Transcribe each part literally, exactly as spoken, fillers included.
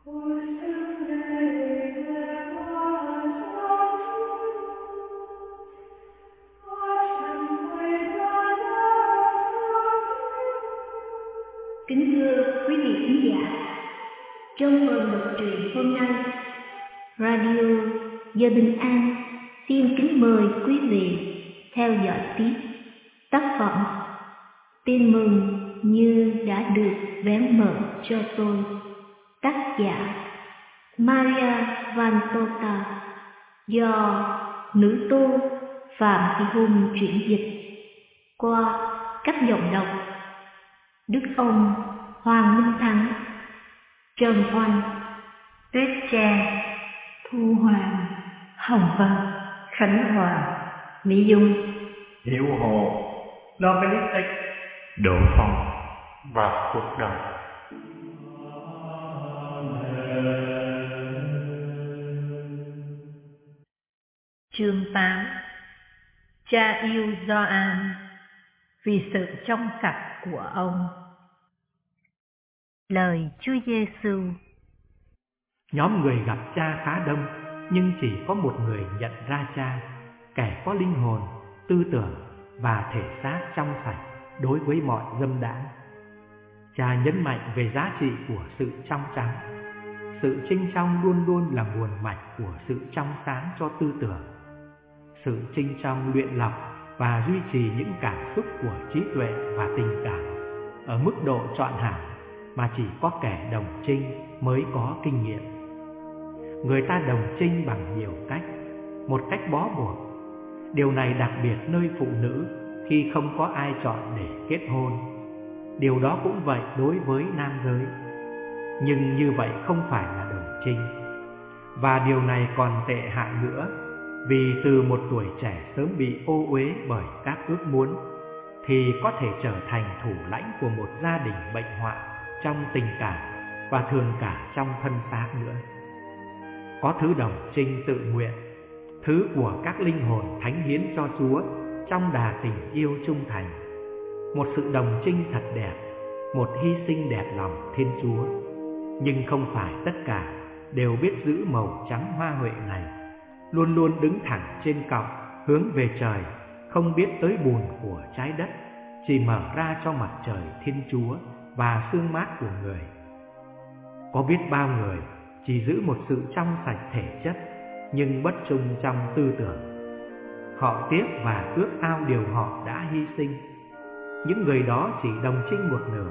Kính thưa quý vị khán giả, trong phần đọc truyện hôm nay, Radio Giờ Bình An xin kính mời quý vị theo dõi tiếp tác phẩm Tin mừng như đã được vén mở cho tôi, tác giả Maria Vantota, do nữ tu Phạm Thị Hùng chuyển dịch qua các giọng đọc Đức Ông Hoàng Minh Thắng, Trần Oanh, Tuyết Trang, Thu Hoàng, Hồng Vân, Khánh Hòa, Mỹ Dung, Hiểu Hồ, Dominic, Đỗ Phong và Cuộc Đời. Chương tám. Cha yêu Gioan vì sự trong sạch của ông. Lời Chúa Giêsu. Nhóm người gặp cha khá đông, nhưng chỉ có một người nhận ra cha, kẻ có linh hồn, tư tưởng và thể xác trong sạch đối với mọi dâm đãng. Cha nhấn mạnh về giá trị của sự trong trắng. Sự trinh trong luôn luôn là nguồn mạch của sự trong sáng cho tư tưởng. Sự trinh trong luyện lọc và duy trì những cảm xúc của trí tuệ và tình cảm ở mức độ trọn hảo mà chỉ có kẻ đồng trinh mới có kinh nghiệm. Người ta đồng trinh bằng nhiều cách, một cách bó buộc. Điều này đặc biệt nơi phụ nữ khi không có ai chọn để kết hôn. Điều đó cũng vậy đối với nam giới. Nhưng như vậy không phải là đồng trinh. Và điều này còn tệ hại nữa, vì từ một tuổi trẻ sớm bị ô uế bởi các ước muốn, thì có thể trở thành thủ lãnh của một gia đình bệnh hoạn trong tình cảm và thường cả trong thân xác nữa. Có thứ đồng trinh tự nguyện, thứ của các linh hồn thánh hiến cho Chúa trong đà tình yêu trung thành. Một sự đồng trinh thật đẹp, một hy sinh đẹp lòng Thiên Chúa. Nhưng không phải tất cả đều biết giữ màu trắng hoa huệ này, luôn luôn đứng thẳng trên cọc hướng về trời, không biết tới bùn của trái đất, chỉ mở ra cho mặt trời Thiên Chúa và sương mát của người. Có biết bao người chỉ giữ một sự trong sạch thể chất, nhưng bất trung trong tư tưởng. Họ tiếc và ước ao điều họ đã hy sinh. Những người đó chỉ đồng trinh một nửa.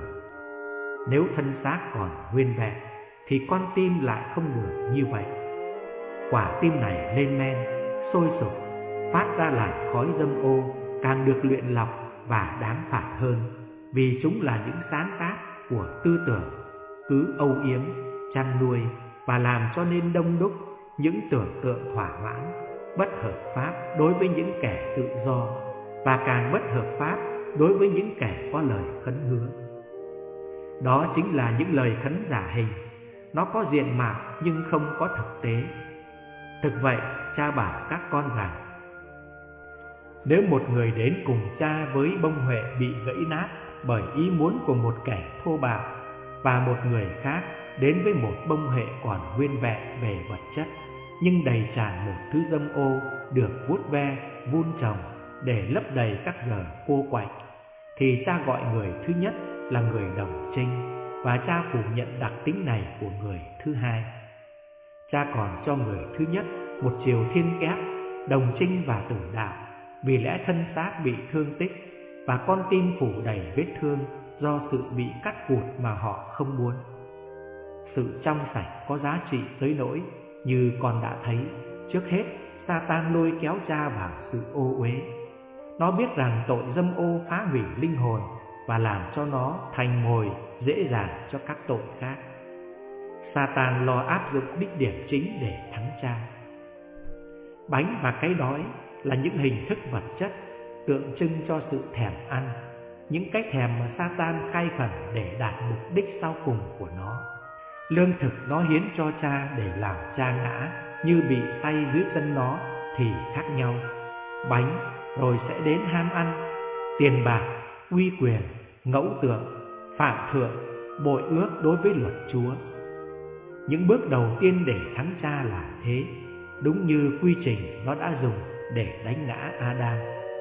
Nếu thân xác còn nguyên vẹn thì con tim lại không được như vậy. Quả tim này lên men, sôi sục, phát ra làn khói dâm ô, càng được luyện lọc và đáng phạt hơn, vì chúng là những sáng tác của tư tưởng cứ âu yếm, chăn nuôi và làm cho nên đông đúc những tưởng tượng thỏa mãn, bất hợp pháp đối với những kẻ tự do, và càng bất hợp pháp đối với những kẻ có lời khấn hứa. Đó chính là những lời khấn giả hình. Nó có diện mạo nhưng không có thực tế. Thực vậy, cha bảo các con rằng, nếu một người đến cùng cha với bông huệ bị gãy nát bởi ý muốn của một kẻ thô bạo, và một người khác đến với một bông huệ còn nguyên vẹn về vật chất, nhưng đầy tràn một thứ dâm ô được vuốt ve, vun trồng để lấp đầy các giờ cô quạnh, thì cha gọi người thứ nhất là người đồng trinh, và cha phủ nhận đặc tính này của người thứ hai. Cha còn cho người thứ nhất một chiều thiên kép, đồng trinh và tử đạo, vì lẽ thân xác bị thương tích và con tim phủ đầy vết thương do sự bị cắt cụt mà họ không muốn. Sự trong sạch có giá trị tới nỗi, như con đã thấy, trước hết Sa-tan lôi kéo cha vào sự ô uế. Nó biết rằng tội dâm ô phá hủy linh hồn và làm cho nó thành mồi dễ dàng cho các tội khác. Sa-tan lo áp dụng đích điểm chính để thắng cha. Bánh và cái đói là những hình thức vật chất tượng trưng cho sự thèm ăn, những cái thèm mà Sa-tan khai khẩn để đạt mục đích sau cùng của nó. Lương thực nó hiến cho cha để làm cha ngã như bị say dưới chân nó thì khác nhau. Bánh rồi sẽ đến ham ăn, tiền bạc, uy quyền, ngẫu tượng, phạm thượng, bội ước đối với luật Chúa. Những bước đầu tiên để thắng Cha là thế, đúng như quy trình nó đã dùng để đánh ngã Adam.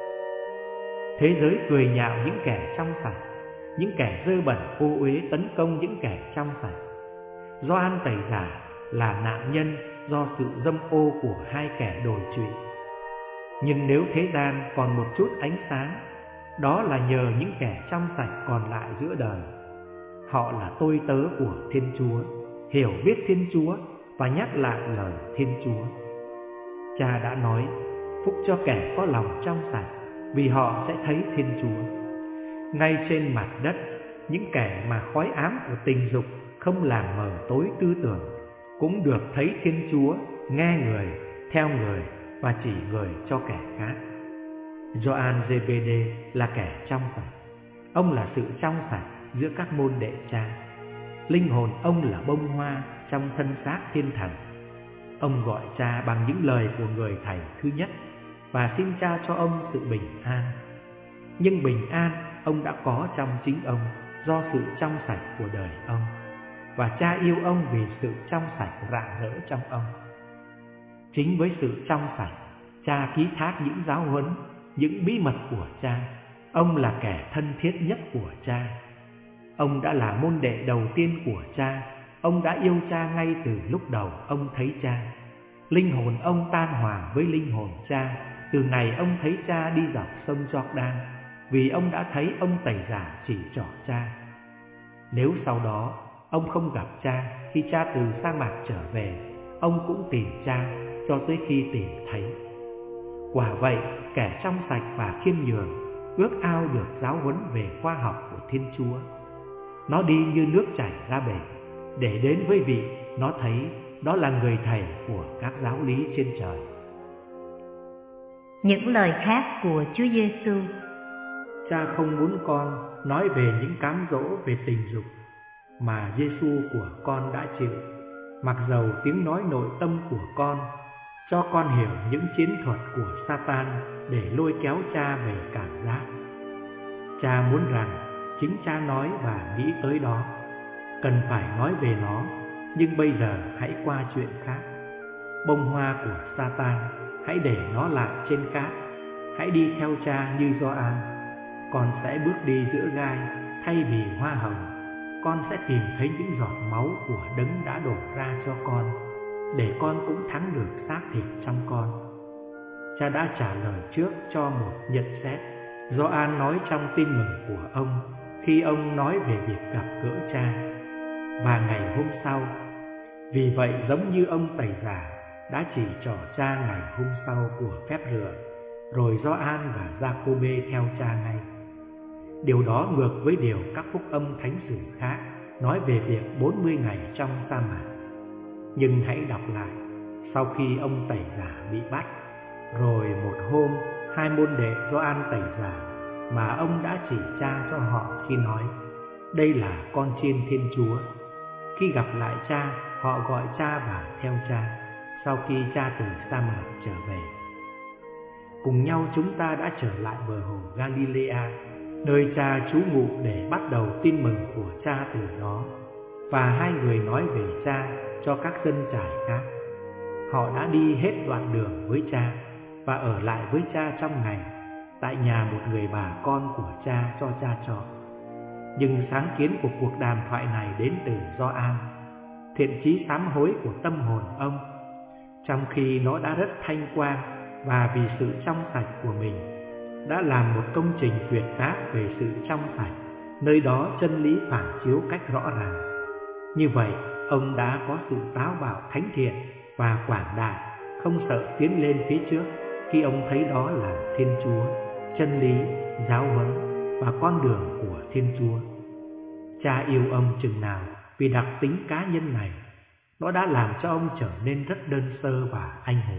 Thế giới cười nhạo những kẻ trong sạch, những kẻ dơ bẩn ô uế tấn công những kẻ trong sạch. Gioan Tẩy Giả là nạn nhân do sự dâm ô của hai kẻ đồi trụy. Nhưng nếu thế gian còn một chút ánh sáng, đó là nhờ những kẻ trong sạch còn lại giữa đời. Họ là tôi tớ của Thiên Chúa, hiểu biết Thiên Chúa và nhắc lại lời Thiên Chúa. Cha đã nói, phúc cho kẻ có lòng trong sạch, vì họ sẽ thấy Thiên Chúa. Ngay trên mặt đất, những kẻ mà khói ám của tình dục không làm mờ tối tư tưởng cũng được thấy Thiên Chúa, nghe người, theo người và chỉ người cho kẻ khác. Gioan giê bê đê là kẻ trong sạch. Ông là sự trong sạch giữa các môn đệ Cha. Linh hồn ông là bông hoa trong thân xác thiên thần. Ông gọi Cha bằng những lời của người thầy thứ nhất và xin Cha cho ông sự bình an. Nhưng bình an ông đã có trong chính ông do sự trong sạch của đời ông, và Cha yêu ông vì sự trong sạch rạng rỡ trong ông. Chính với sự trong sạch, Cha ký thác những giáo huấn, những bí mật của Cha. Ông là kẻ thân thiết nhất của Cha. Ông đã là môn đệ đầu tiên của Cha. Ông đã yêu Cha ngay từ lúc đầu ông thấy Cha. Linh hồn ông tan hòa với linh hồn Cha từ ngày ông thấy Cha đi dọc sông Giô-đan, vì ông đã thấy ông Tẩy Giả chỉ trỏ Cha. Nếu sau đó ông không gặp Cha khi Cha từ sa mạc trở về, ông cũng tìm Cha cho tới khi tìm thấy. Quả vậy, kẻ trong sạch và khiêm nhường ước ao được giáo huấn về khoa học của Thiên Chúa. Nó đi như nước chảy ra bể để đến với vị nó thấy đó là người thầy của các giáo lý trên trời. Những lời khác của Chúa Giêsu. Cha không muốn con nói về những cám dỗ về tình dục mà Giêsu của con đã chịu, mặc dầu tiếng nói nội tâm của con cho con hiểu những chiến thuật của Satan để lôi kéo Cha về cảm giác. Cha muốn rằng chính Cha nói và nghĩ tới đó, cần phải nói về nó, nhưng bây giờ hãy qua chuyện khác. Bông hoa của Satan, hãy để nó lại trên cát. Hãy đi theo Cha như Gioan. Con sẽ bước đi giữa gai thay vì hoa hồng. Con sẽ tìm thấy những giọt máu của Đấng đã đổ ra cho con, để con cũng thắng được xác thịt trong con. Cha đã trả lời trước cho một nhận xét Gioan nói trong tin mừng của ông khi ông nói về việc gặp gỡ Cha. Và ngày hôm sau, vì vậy giống như ông Tẩy Giả đã chỉ trỏ Cha ngày hôm sau của phép rửa, rồi Gioan và Giacôbê theo Cha ngay. Điều đó ngược với điều các phúc âm thánh sử khác nói về việc bốn mươi ngày trong sa mạc. Nhưng hãy đọc lại, sau khi ông Tẩy Giả bị bắt, rồi một hôm hai môn đệ Gioan Tẩy Giả mà ông đã chỉ Cha cho họ khi nói, đây là con chiên Thiên Chúa. Khi gặp lại Cha, họ gọi Cha vào theo Cha, sau khi Cha từ sa mạc trở về. Cùng nhau chúng ta đã trở lại bờ hồ Galilea, nơi Cha trú ngụ để bắt đầu tin mừng của Cha từ đó. Và hai người nói về Cha cho các dân trải khác. Họ đã đi hết đoạn đường với Cha và ở lại với Cha trong ngày, tại nhà một người bà con của Cha cho Cha chọn. Nhưng sáng kiến của cuộc đàm thoại này đến từ Gioan, thiện chí sám hối của tâm hồn ông, trong khi nó đã rất thanh quang và vì sự trong sạch của mình đã làm một công trình tuyệt tác về sự trong sạch, nơi đó chân lý phản chiếu cách rõ ràng. Như vậy, ông đã có sự táo bạo thánh thiện và quảng đại, không sợ tiến lên phía trước khi ông thấy đó là Thiên Chúa, chân lý, giáo huấn và con đường của Thiên Chúa. Cha yêu ông chừng nào vì đặc tính cá nhân này, nó đã làm cho ông trở nên rất đơn sơ và anh hùng.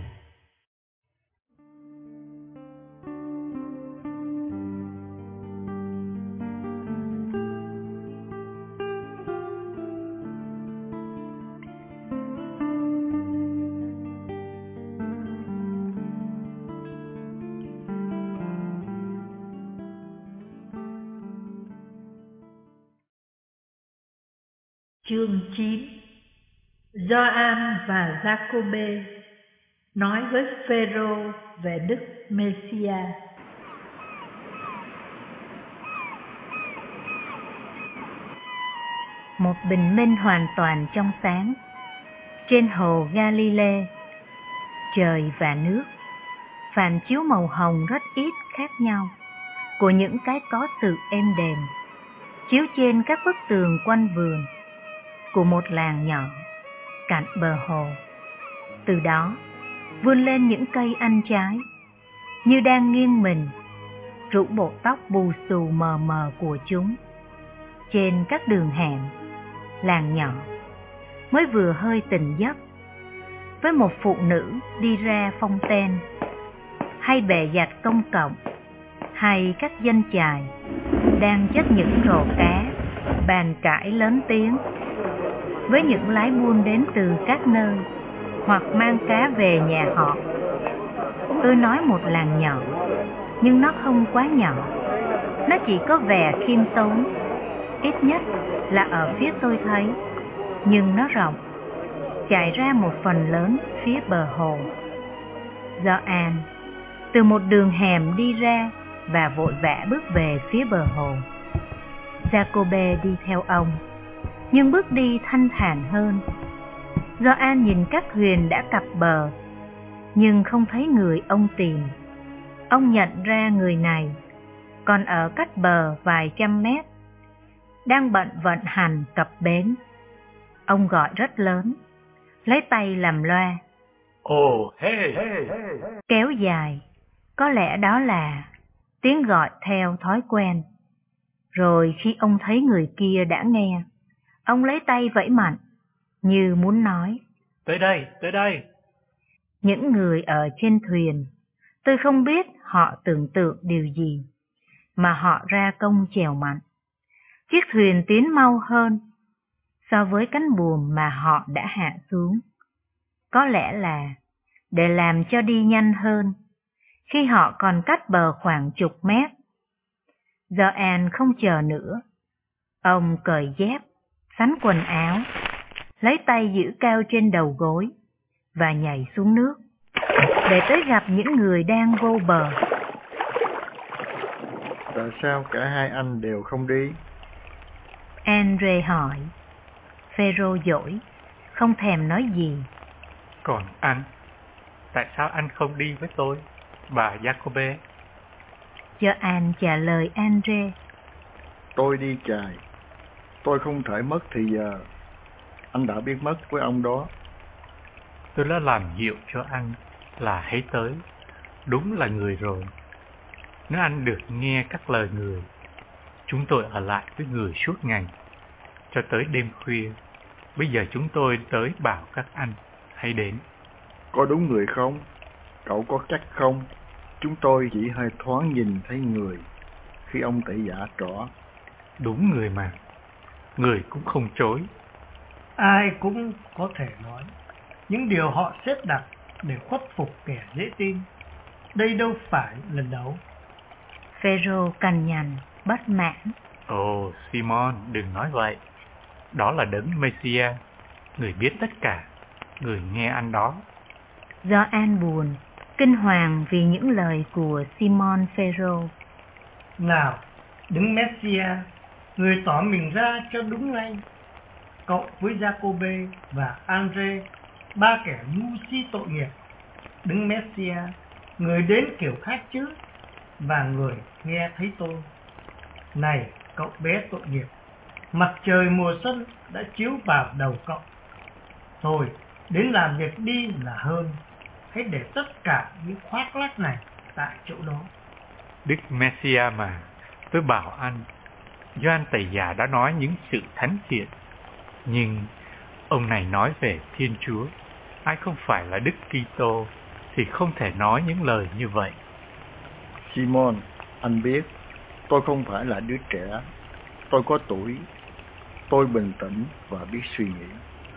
Chương chín. Gioan và Giacôbê nói với Phêrô về Đức Mêsia. Một bình minh hoàn toàn trong sáng trên hồ Galilee, trời và nước phản chiếu màu hồng rất ít khác nhau của những cái có sự êm đềm, chiếu trên các bức tường quanh vườn của một làng nhỏ cạnh bờ hồ. Từ đó vươn lên những cây ăn trái, như đang nghiêng mình, rũ bộ tóc bù xù mờ mờ của chúng. Trên các đường hẻm làng nhỏ mới vừa hơi tỉnh giấc, với một phụ nữ đi ra phong ten, hay bè giặt công cộng, hay các dân chài đang chất những rổ cá, bàn cãi lớn tiếng với những lái buôn đến từ các nơi, hoặc mang cá về nhà họ. Tôi nói một làng nhỏ, nhưng nó không quá nhỏ. Nó chỉ có vẻ khiêm tốn, ít nhất là ở phía tôi thấy, nhưng nó rộng, trải ra một phần lớn phía bờ hồ. Gioan từ một đường hẻm đi ra và vội vã bước về phía bờ hồ. Giacôbê đi theo ông, nhưng bước đi thanh thản hơn. Gioan nhìn các thuyền đã cập bờ, nhưng không thấy người ông tìm. Ông nhận ra người này còn ở cách bờ vài trăm mét, đang bận vận hành cập bến. Ông gọi rất lớn, lấy tay làm loa. Ồ, hey, hey, hey. Kéo dài, có lẽ đó là tiếng gọi theo thói quen. Rồi khi ông thấy người kia đã nghe, ông lấy tay vẫy mạnh, như muốn nói: Tới đây, tới đây. Những người ở trên thuyền, tôi không biết họ tưởng tượng điều gì, mà họ ra công chèo mạnh. Chiếc thuyền tiến mau hơn so với cánh buồm mà họ đã hạ xuống. Có lẽ là để làm cho đi nhanh hơn, khi họ còn cách bờ khoảng chục mét. Gioan không chờ nữa. Ông cởi dép, xắn quần áo, lấy tay giữ cao trên đầu gối và nhảy xuống nước, để tới gặp những người đang vô bờ. Tại sao cả hai anh đều không đi? Andre hỏi. Phêrô dỗi, không thèm nói gì. Còn anh, tại sao anh không đi với tôi, bà Giacôbê? Gioan trả lời Andre. Tôi đi chài, tôi không thể mất thì giờ. Anh đã biết mất với ông đó. Tôi đã làm dịu cho anh là hãy tới. Đúng là người rồi. Nếu anh được nghe các lời người, chúng tôi ở lại với người suốt ngày, cho tới đêm khuya. Bây giờ chúng tôi tới bảo các anh hãy đến. Có đúng người không? Cậu có chắc không? Chúng tôi chỉ hơi thoáng nhìn thấy người khi ông tẩy giả trỏ. Đúng người mà. Người cũng không chối. Ai cũng có thể nói những điều họ xếp đặt để khuất phục kẻ dễ tin. Đây đâu phải lần đầu. Phêrô cằn nhằn, bất mãn. Ồ, Simon, đừng nói vậy. Đó là đấng Mêsia, người biết tất cả, người nghe anh đó. Gioan buồn, kinh hoàng vì những lời của Simon Phêrô. Nào, đấng Mêsia, người tỏ mình ra cho đúng ngay. Cậu với Giacôbê và Andre, ba kẻ ngu si tội nghiệp. Đấng Mêsia, người đến kiểu khác chứ, và người nghe thấy tôi. Này, cậu bé tội nghiệp, mặt trời mùa xuân đã chiếu vào đầu cậu. Thôi, đến làm việc đi là hơn. Hãy để tất cả những khoác lác này tại chỗ đó. Đức Mêsia mà, tôi bảo anh, Gioan Tẩy Giả đã nói những sự thánh thiện, nhưng ông này nói về Thiên Chúa. Ai không phải là Đức Kitô thì không thể nói những lời như vậy. Simon, anh biết, tôi không phải là đứa trẻ. Tôi có tuổi. Tôi bình tĩnh và biết suy nghĩ.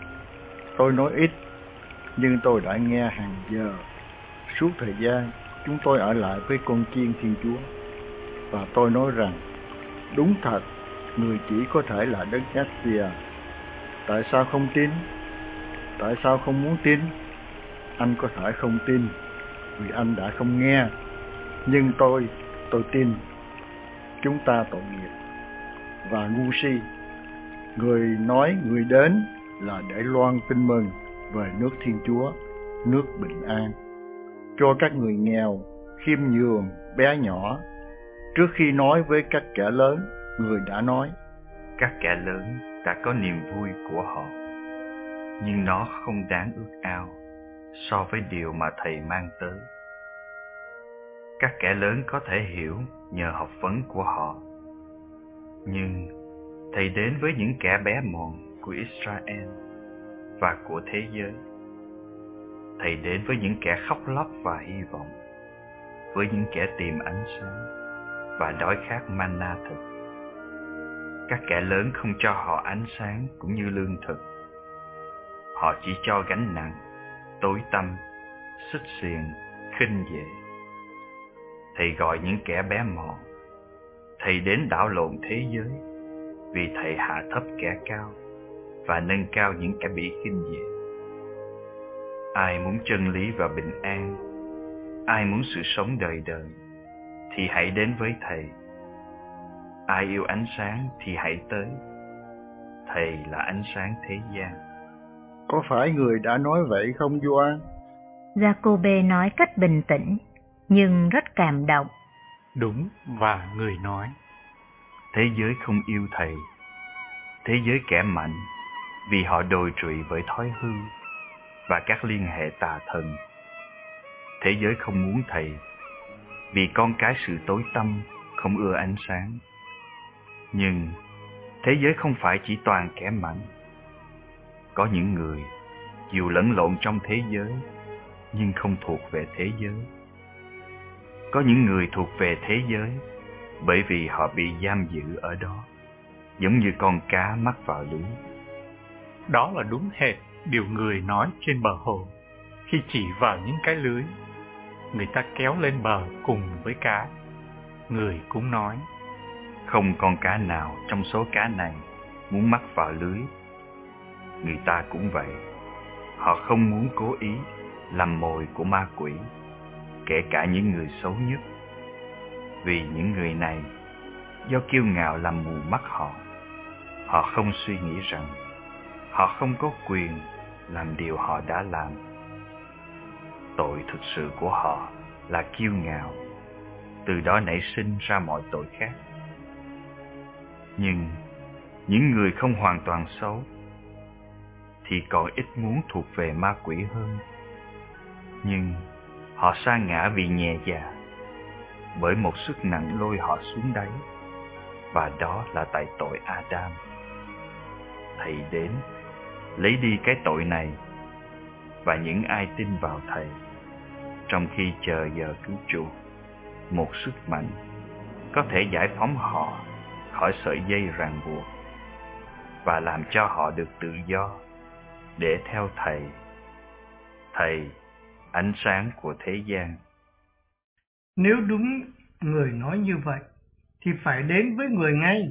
Tôi nói ít, nhưng tôi đã nghe hàng giờ. Suốt thời gian, chúng tôi ở lại với con chiên Thiên Chúa. Và tôi nói rằng, đúng thật, người chỉ có thể là Đức Mêsia. Tại sao không tin? Tại sao không muốn tin? Anh có thể không tin vì anh đã không nghe. Nhưng tôi, tôi tin. Chúng ta tội nghiệp và ngu si. Người nói người đến là để loan tin mừng về nước Thiên Chúa, nước bình an, cho các người nghèo, khiêm nhường, bé nhỏ. Trước khi nói với các kẻ lớn, người đã nói: các kẻ lớn đã có niềm vui của họ, nhưng nó không đáng ước ao so với điều mà Thầy mang tới. Các kẻ lớn có thể hiểu nhờ học vấn của họ, nhưng Thầy đến với những kẻ bé mọn của Israel và của thế giới. Thầy đến với những kẻ khóc lóc và hy vọng, với những kẻ tìm ánh sáng và đói khát manna thực. Các kẻ lớn không cho họ ánh sáng cũng như lương thực. Họ chỉ cho gánh nặng, tối tăm, xích xiềng, khinh dễ. Thầy gọi những kẻ bé mọn. Thầy đến đảo lộn thế giới, vì Thầy hạ thấp kẻ cao và nâng cao những kẻ bị khinh dễ. Ai muốn chân lý và bình an, ai muốn sự sống đời đời, thì hãy đến với Thầy. Ai yêu ánh sáng thì hãy tới. Thầy là ánh sáng thế gian. Có phải người đã nói vậy không Gioan? Giacôbê nói cách bình tĩnh nhưng rất cảm động. Đúng, và người nói: thế giới không yêu Thầy. Thế giới kẻ mạnh vì họ đồi trụy bởi thói hư và các liên hệ tà thần. Thế giới không muốn Thầy vì con cái sự tối tăm không ưa ánh sáng. Nhưng thế giới không phải chỉ toàn kẻ mạnh. Có những người dù lẫn lộn trong thế giới nhưng không thuộc về thế giới. Có những người thuộc về thế giới bởi vì họ bị giam giữ ở đó, giống như con cá mắc vào lưới. Đó là đúng hệt điều người nói trên bờ hồ, khi chỉ vào những cái lưới người ta kéo lên bờ cùng với cá. Người cũng nói: không con cá nào trong số cá này muốn mắc vào lưới. Người ta cũng vậy, họ không muốn cố ý làm mồi của ma quỷ, kể cả những người xấu nhất. Vì những người này do kiêu ngạo làm mù mắt họ. Họ không suy nghĩ rằng họ không có quyền làm điều họ đã làm. Tội thực sự của họ là kiêu ngạo, từ đó nảy sinh ra mọi tội khác. Nhưng những người không hoàn toàn xấu thì còn ít muốn thuộc về ma quỷ hơn. Nhưng họ sa ngã vì nhẹ dạ, bởi một sức nặng lôi họ xuống đáy, và đó là tại tội Adam. Thầy đến lấy đi cái tội này, và những ai tin vào Thầy trong khi chờ giờ cứu chuộc, một sức mạnh có thể giải phóng họ khỏi sợi dây ràng buộc và làm cho họ được tự do để theo Thầy. Thầy, ánh sáng của thế gian. Nếu đúng người nói như vậy thì phải đến với người ngay.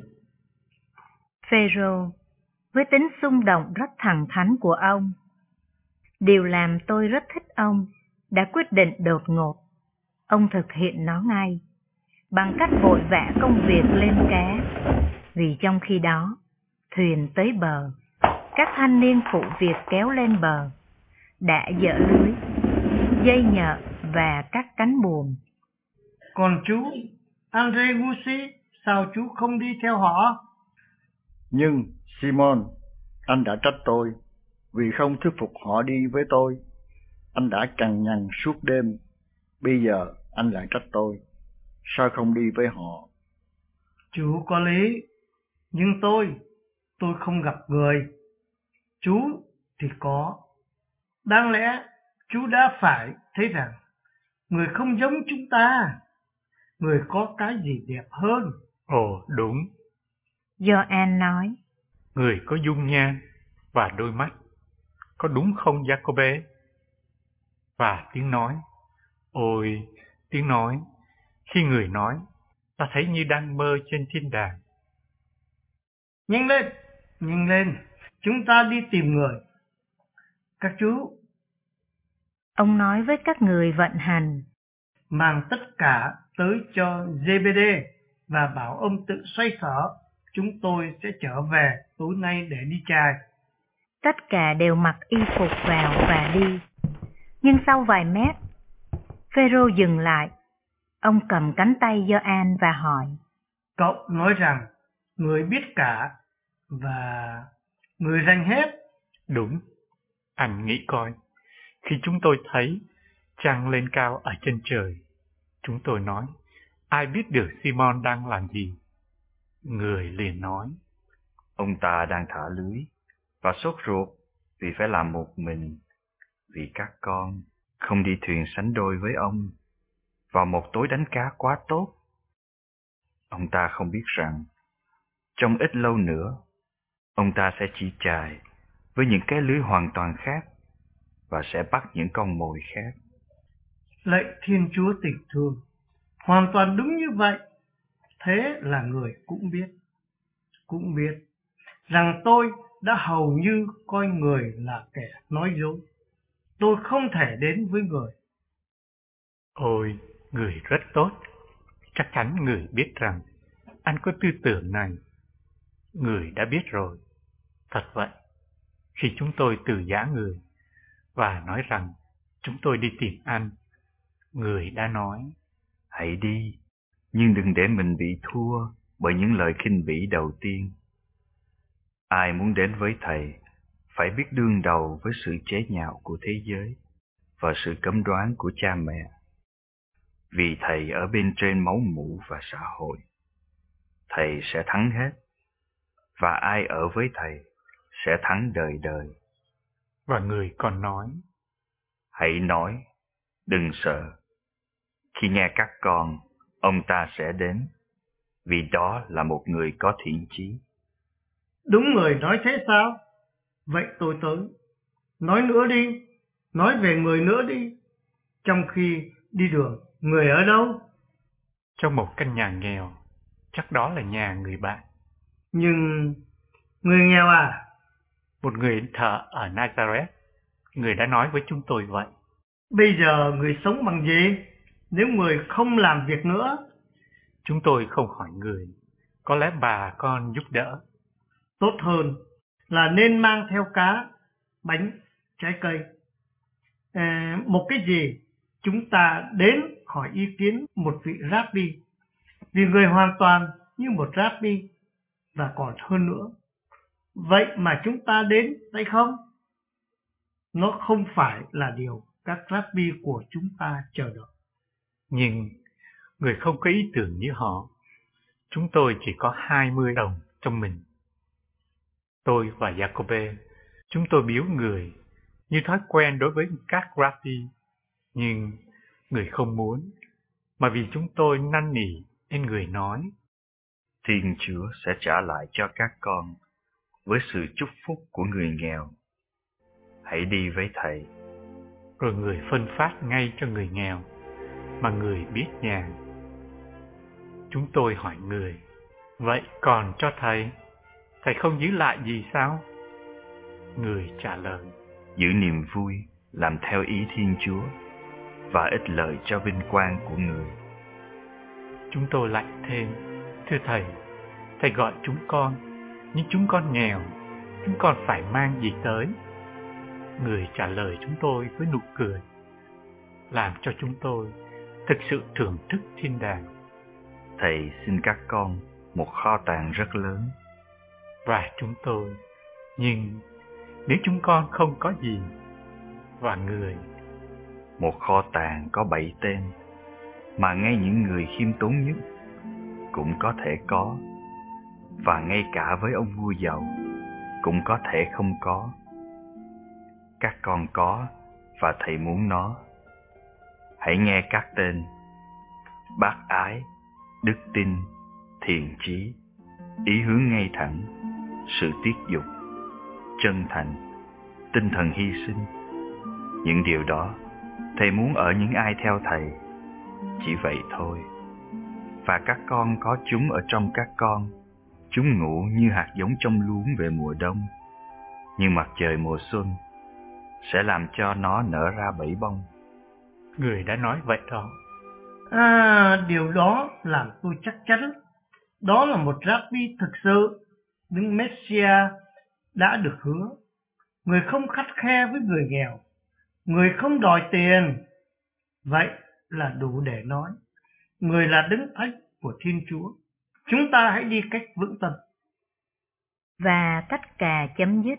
Phêrô với tính xung động rất thẳng thắn của ông, điều làm tôi rất thích ông, đã quyết định đột ngột. Ông thực hiện nó ngay, bằng cách vội vã công việc lên cá, vì trong khi đó, thuyền tới bờ, các thanh niên phụ việc kéo lên bờ, đã dỡ lưới, dây nhợ và các cánh buồm. Còn chú, Andre Gucci, sao chú không đi theo họ? Nhưng, Simon, anh đã trách tôi vì không thuyết phục họ đi với tôi. Anh đã cằn nhằn suốt đêm. Bây giờ anh lại trách tôi. Sao không đi với họ? Chú có lý, nhưng tôi, tôi không gặp người. Chú thì có. Đáng lẽ chú đã phải thấy rằng người không giống chúng ta. Người có cái gì đẹp hơn? Ồ, đúng. Gioan nói: Người có dung nhan và đôi mắt, có đúng không Giacôbê? Và tiếng nói, ôi, tiếng nói, khi người nói, ta thấy như đang mơ trên thiên đàng. Nhanh lên, nhanh lên, chúng ta đi tìm người. Các chú, ông nói với các người vận hành, mang tất cả tới cho giê bê đê và bảo ông tự xoay sở. Chúng tôi sẽ trở về tối nay để đi chài. Tất cả đều mặc y phục vào và đi. Nhưng sau vài mét, Phêrô dừng lại. Ông cầm cánh tay Gioan và hỏi, Cậu nói rằng người biết cả và người rành hết. Đúng, anh nghĩ coi, khi chúng tôi thấy trăng lên cao ở chân trời, chúng tôi nói, ai biết được Simon đang làm gì? Người liền nói, ông ta đang thả lưới và sốt ruột vì phải làm một mình, vì các con không đi thuyền sánh đôi với ông vào một tối đánh cá quá tốt. Ông ta không biết rằng trong ít lâu nữa ông ta sẽ chỉ chài với những cái lưới hoàn toàn khác và sẽ bắt những con mồi khác. Lạy Thiên Chúa tình thương, hoàn toàn đúng như vậy. Thế là người cũng biết, cũng biết rằng tôi đã hầu như coi người là kẻ nói dối. Tôi không thể đến với người. ôi, người rất tốt. Chắc chắn người biết rằng anh có tư tưởng này. Người đã biết rồi. Thật vậy, khi chúng tôi từ giã người và nói rằng chúng tôi đi tìm anh, người đã nói, hãy đi, nhưng đừng để mình bị thua bởi những lời khinh bỉ đầu tiên. Ai muốn đến với Thầy phải biết đương đầu với sự chế nhạo của thế giới và sự cấm đoán của cha mẹ. Vì Thầy ở bên trên máu mủ và xã hội, Thầy sẽ thắng hết, và ai ở với Thầy sẽ thắng đời đời. Và người còn nói, hãy nói, đừng sợ. Khi nghe các con, ông ta sẽ đến, vì đó là một người có thiện chí. Đúng người nói thế sao? Vậy tôi tới. Nói nữa đi, nói về người nữa đi. Trong khi đi đường, người ở đâu? trong một căn nhà nghèo, chắc đó là nhà người bạn. Nhưng người nghèo à? Một người thợ ở Nazareth, người đã nói với chúng tôi vậy. Bây giờ người sống bằng gì nếu người không làm việc nữa? Chúng tôi không hỏi người, có lẽ bà con giúp đỡ. Tốt hơn là nên mang theo cá, bánh, trái cây. À, một cái gì chúng ta đến hỏi ý kiến một vị Rabbi, vì người hoàn toàn như một Rabbi, và còn hơn nữa. Vậy mà chúng ta đến hay không? Nó không phải là điều các Rabbi của chúng ta chờ đợi. Nhưng người không có ý tưởng như họ. Chúng tôi chỉ có hai mươi đồng trong mình. Tôi và Jacobe, chúng tôi biếu người như thói quen đối với các Rabbi. Nhưng người không muốn, mà vì chúng tôi năn nỉ nên người nói, Thiên Chúa sẽ trả lại cho các con với sự chúc phúc của người nghèo. Hãy đi với Thầy. Rồi người phân phát ngay cho người nghèo mà người biết nhà. Chúng tôi hỏi người, vậy còn cho Thầy, Thầy không giữ lại gì sao? Người trả lời, giữ niềm vui, làm theo ý Thiên Chúa, và ích lợi cho vinh quang của người. Chúng tôi lại thêm, thưa Thầy, Thầy gọi chúng con, nhưng chúng con nghèo, chúng con phải mang gì tới? Người trả lời chúng tôi với nụ cười, làm cho chúng tôi thực sự thưởng thức thiên đàng. Thầy xin các con một kho tàng rất lớn. Và chúng tôi, nhưng nếu chúng con không có gì, và người, một kho tàng có bảy tên, mà ngay những người khiêm tốn nhất cũng có thể có, và ngay cả với ông vua giàu cũng có thể không có. Các con có, và Thầy muốn nó. Hãy nghe các tên: bác ái, đức tin, thiện chí, ý hướng ngay thẳng, sự tiết dục, chân thành, tinh thần hy sinh. Những điều đó Thầy muốn ở những ai theo Thầy, chỉ vậy thôi. Và các con có chúng ở trong các con. Chúng ngủ như hạt giống trong luống về mùa đông, như mặt trời mùa xuân, sẽ làm cho nó nở ra bảy bông. Người đã nói vậy đó. À, điều đó làm tôi chắc chắn. Đó là một rabbi thực sự, Đức Messiah đã được hứa. Người không khắt khe với người nghèo, người không đòi tiền. Vậy là đủ để nói, người là đấng thánh của Thiên Chúa. Chúng ta hãy đi cách vững tâm. Và tất cả chấm dứt.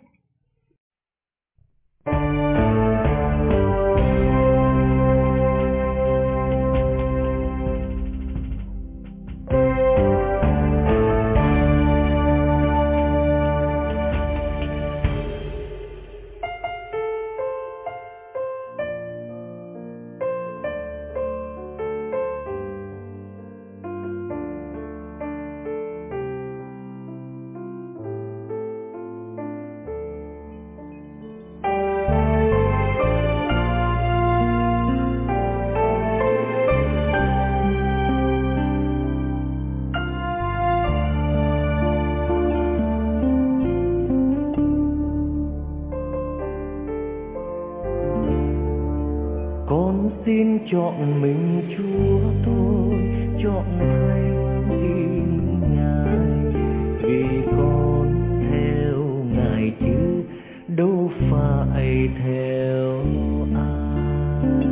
Xin chọn mình Chúa tôi, chọn thánh tin Ngài, vì con theo Ngài chứ đâu phải theo ai.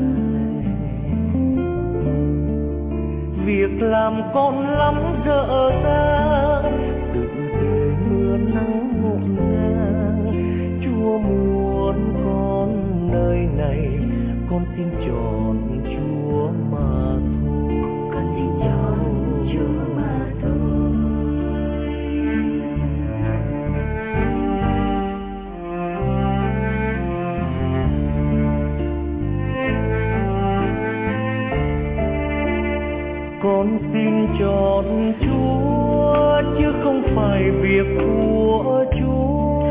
Việc làm con lắm dở dang, tự trời mưa nắng ngổn ngang. Chúa muốn con nơi này, con xin chọn Chúa mà thôi. Con xin chọn Chúa mà thôi. Con xin chọn Chúa chứ không phải việc của Chúa.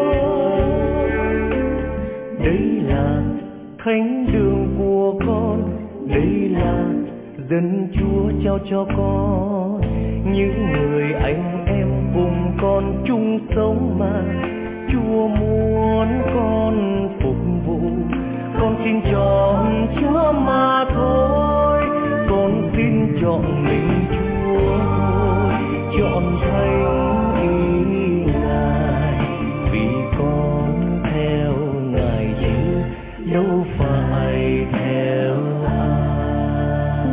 Đây là thánh đường của con, đây là dân Chúa trao cho con. Những người anh em cùng con chung sống mà Chúa muốn con phục vụ. Con xin chọn Chúa mà thôi, con xin chọn mình Chúa thôi, chọn thánh ý Ngài, vì con theo Ngài chứ đâu phải theo ai.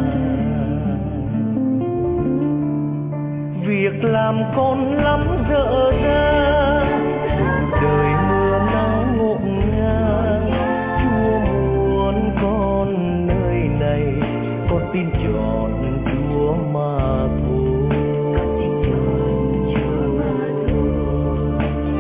Việc làm con lắm dở dang, đời mưa nắng ngổn ngang. Chúa muốn con nơi này, con xin chọn Chúa mà thôi. Con xin chọn Chúa mà thôi.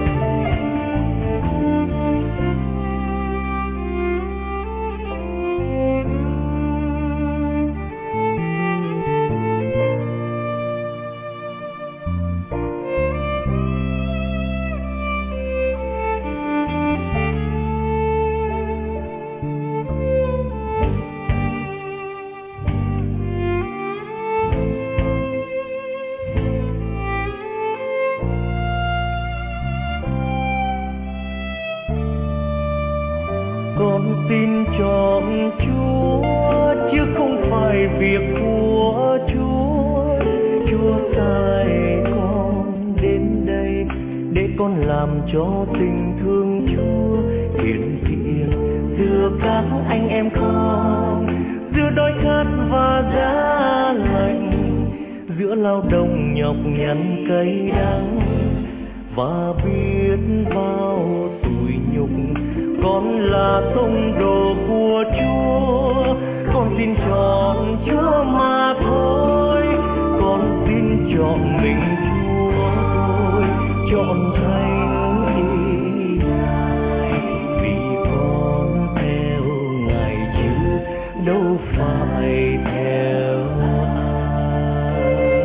Con xin chọn Chúa chứ không phải việc của Chúa. Chúa sai con đến đây để con làm cho tình thương Chúa hiển hiện giữa các anh em con, giữa đói khát và giá lạnh, giữa lao động nhọc nhằn cay đắng và biết bao tủi nhục. Con là tông đồ của Chúa, con xin chọn Chúa mà thôi. Con xin chọn mình Chúa thôi, chọn thánh ý Ngài, vì con theo Ngài chứ đâu phải theo ai.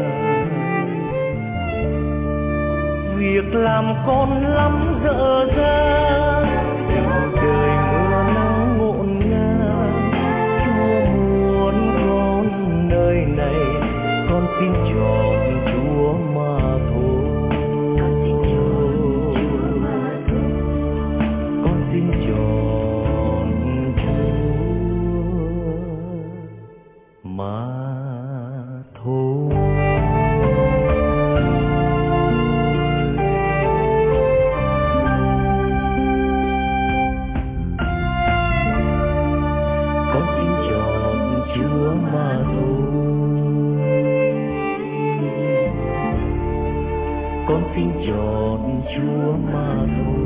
Việc làm con lắm dở dang, đời mưa nắng ngổn ngang. Chúa muốn con nơi này, con xin chọn Chúa mà thôi. Con xin chọn Chúa mà thôi. Con xin chọn xin chọn Chúa mà thôi.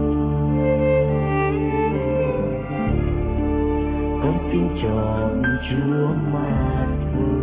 Con xin chọn Chúa mà thôi.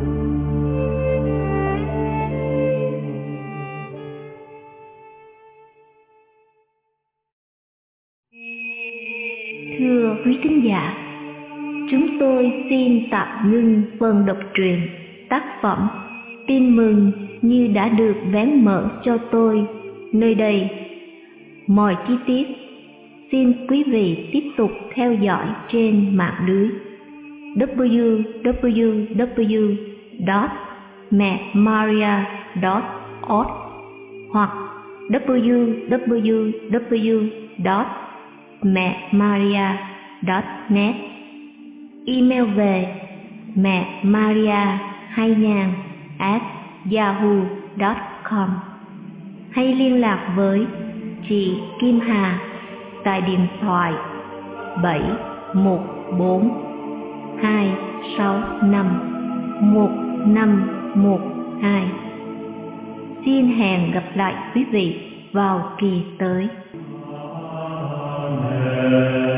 Thưa quý thính giả, chúng tôi xin tạm ngưng phần đọc truyện tác phẩm Tin mừng như đã được vén mở cho tôi nơi đây. Mọi chi tiết xin quý vị tiếp tục theo dõi trên mạng lưới w w w chấm mẹ maria chấm org hoặc w w w chấm mẹ maria chấm net. Email về mẹ maria hai ngàn at yahoo chấm com hay liên lạc với chị Kim Hà tại điện thoại bảy một bốn hai sáu năm một năm một hai. Xin hẹn gặp lại quý vị vào kỳ tới. Amen.